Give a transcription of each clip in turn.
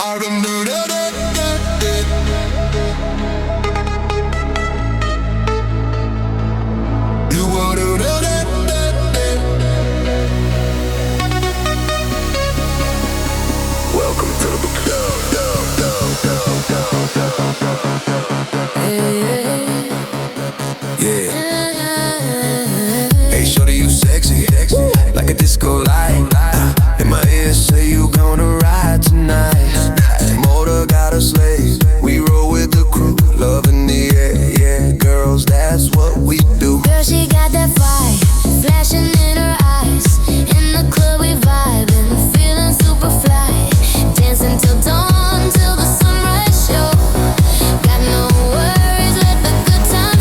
I can do that. You wanna do that. Welcome to the club. Yeah. Hey, shorty, you sexy, like a disco light. In my ears say you gonna ride tonight. Motor got a slave, we roll with the crew. Love in the air, yeah, girls, that's what we do. Girl, she got that fire, flashing in her eyes. In the club we vibing, feeling super fly. Dancing till dawn, till the sunrise show. Got no worries, let the good times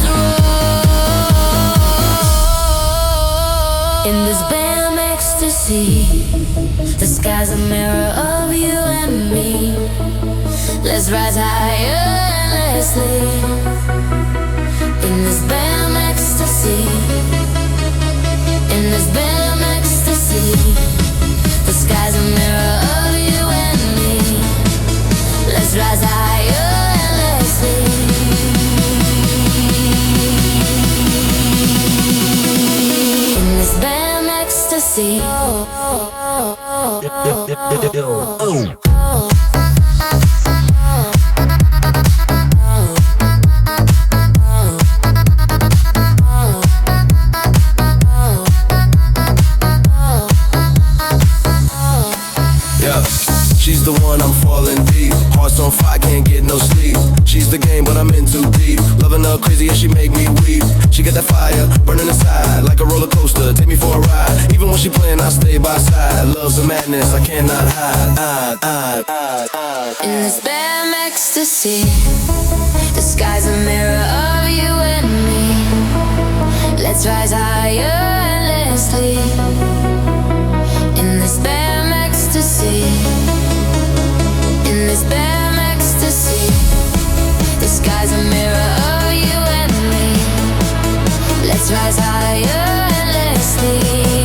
roll. In this Bam ecstasy, the sky's a mirror of you and me. Let's rise higher endlessly. In this Bam ecstasy, in this Bam ecstasy, the sky's a mirror of you and me. Let's rise higher endlessly. In this Bam ecstasy. She's the one, I'm falling deep. Heart's on fire, can't get no sleep. She's the game, but I'm in too deep. Loving her crazy and she make me weep. She got that fire, burning inside, like a roller coaster. Take me for a ride. Even when she playing, I stay by side. Love's a madness, I cannot hide. In this Bam ecstasy, the sky's a mirror of you and me. Let's rise higher endlessly. In this Bam ecstasy, in this Bam ecstasy, the sky's a mirror of you and me. Let's rise higher endlessly.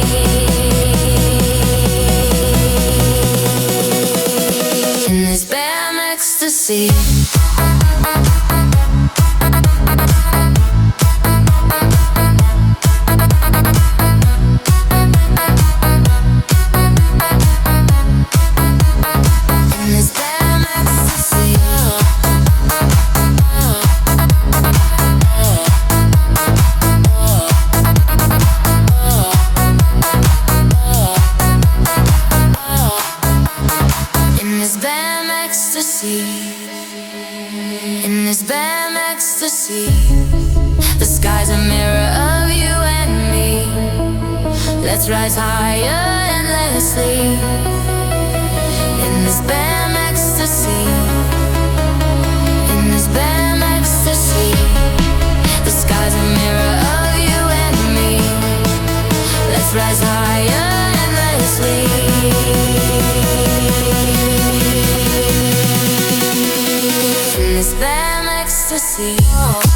In this Bam ecstasy. In this Bam ecstasy, the sky's a mirror of you and me. Let's rise higher endlessly. In this Bam ecstasy, in this Bam ecstasy, the sky's a mirror of you and me. Let's rise higher endlessly. In this Bam ecstasy.